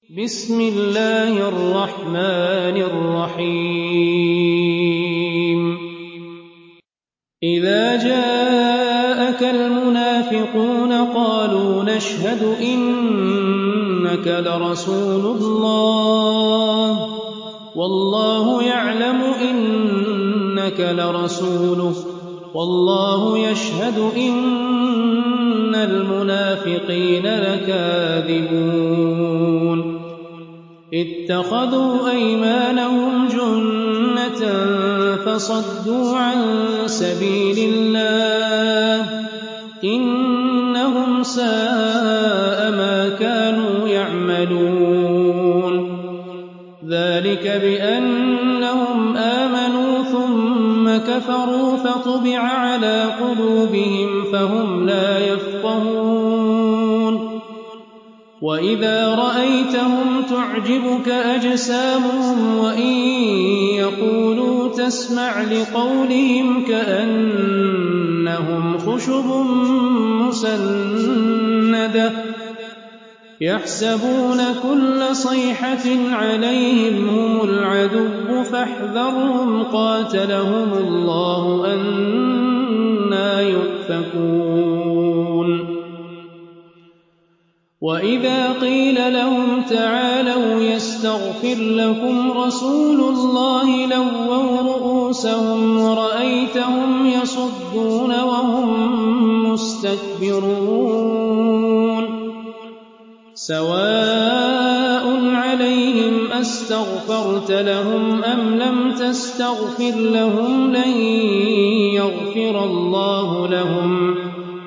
بسم الله الرحمن الرحيم إذا جاءك المنافقون قالوا نشهد إنك لرسول الله والله يعلم إنك لرسوله والله يشهد إن المنافقين لكاذبون اتخذوا أيمانهم جنة فصدوا عن سبيل الله إنهم ساء ما كانوا يعملون ذلك بأنهم آمنوا ثم كفروا فطبع على قلوبهم فهم لا يفقهون وإذا رأيتهم تعجبك أجسامهم وإن يقولوا تسمع لقولهم كأنهم خشب مسندة يحسبون كل صيحة عليهم هم العدو فاحذرهم قاتلهم الله أنى يؤفكون وإذا قيل لهم تعالوا يستغفر لكم رسول الله لووا رؤوسهم ورأيتهم يصدون وهم مستكبرون سواء عليهم أستغفرت لهم أم لم تستغفر لهم لن يغفر الله لهم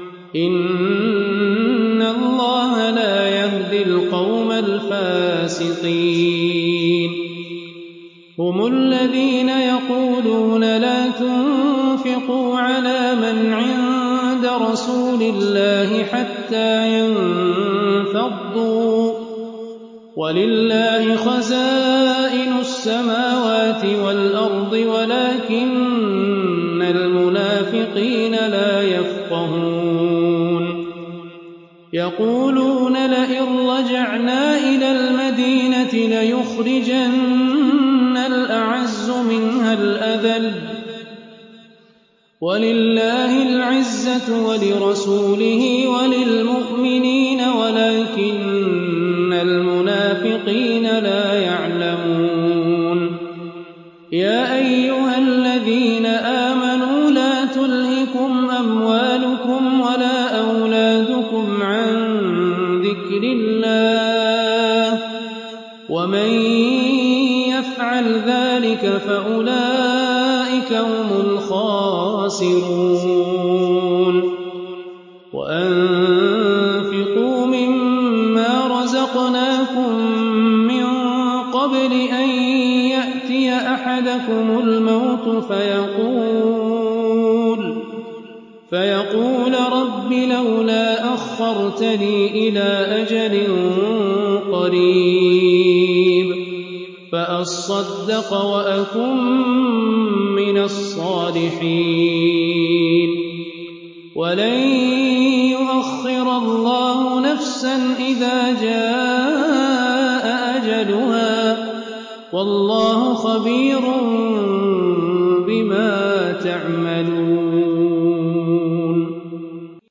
إن الله لا يهدي القوم الفاسقين هم الذين يقولون لا تنفقوا على من عند رسول الله حتى ينفضوا ولله خزائن السماوات والأرض ولكن المنافقين لا يفقهون يقولون لئن رجعنا إلى المدينة ليخرجن الأعز منها الأذل ولله العزة ولرسوله وللمؤمنين ولكن المنافقين لا يعلمون يا أيها الذين آمنوا لا تلهكم أموالكم ولا أولادكم عن ذكر الله ومن يفعل ذلك فأولئك هم الخاسرون وأنفقوا مما رزقناكم من قبل أن يأتي أحدكم الموت فيقول رب لولا أخرتني إلى أجل قريب فأصدق وأكن من الصالحين ولن يؤخر الله نفسا إذا جاء أجلها والله خبير بما تعملون